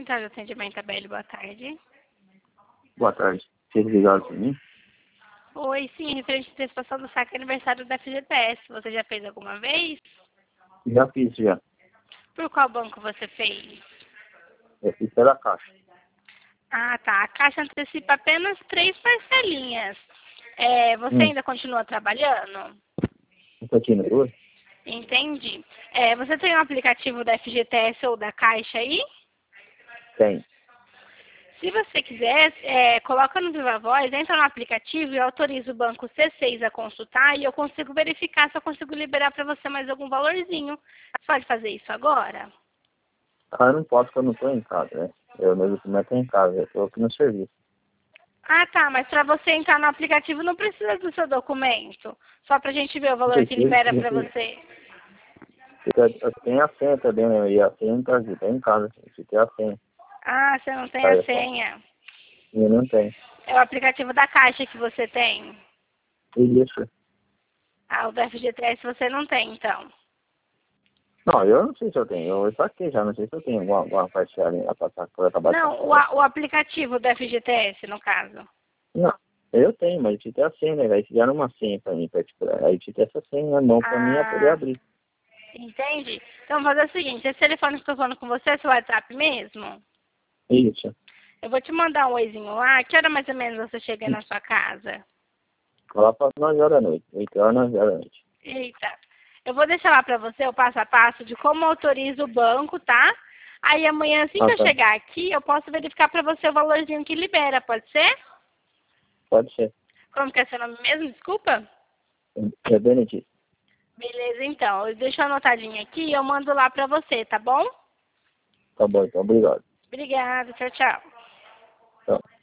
Central de Atendimento ABL, boa tarde. Boa tarde. Vocês ligaram para mim? Oi, sim, referente à antecipação do saque aniversário da FGTS. Você já fez alguma vez? Já fiz, já. Por qual banco você fez? Eu fiz pela Caixa. Ah, tá. A Caixa antecipa apenas 3 parcelinhas. Você ainda continua trabalhando? Continua? Entendi. Você tem um aplicativo da FGTS ou da Caixa aí? Tem. Se você quiser, coloca no Viva Voz, entra no aplicativo e autoriza o banco C6 a consultar e eu consigo verificar se eu consigo liberar para você mais algum valorzinho. Você pode fazer isso agora? Ah, eu não posso porque eu não estou em casa, né? Eu mesmo não estou em casa, eu estou aqui no serviço. Ah, tá, mas para você entrar no aplicativo não precisa do seu documento. Só para a gente ver o valor que libera para você. Eu tenho a senha também, né? E a senha não está em casa. Eu tenho a senha. Ah, você não tem a senha. Eu não tenho. É o aplicativo da Caixa que você tem. Isso. Ah, o da FGTS você não tem, então. Não, eu não sei se eu tenho. Eu saquei já, não sei se eu tenho alguma parcela a passar por acabar de Não, passar. o aplicativo da FGTS, no caso. Não, eu tenho, mas eu te a senha, né? Aí te deram uma senha pra mim, aí te essa senha na mão pra mim poder abrir. Entende? Então, vou fazer o seguinte, esse telefone que eu estou falando com você é seu WhatsApp mesmo? Isso. Eu vou te mandar um oizinho lá. Que hora mais ou menos você chega aí na sua casa? Lá para 9 horas da noite. 8 horas, 9 horas da noite. Eita. Eu vou deixar lá para você o passo a passo de como autoriza o banco, tá? Aí amanhã, assim que eu chegar aqui, eu posso verificar para você o valorzinho que libera, pode ser? Pode ser. Como que é seu nome mesmo? Desculpa? É Benedito. Beleza, então. Eu deixo anotadinho aqui e eu mando lá para você, tá bom? Tá bom, então. Obrigado. Obrigada. Tchau, tchau. Tchau.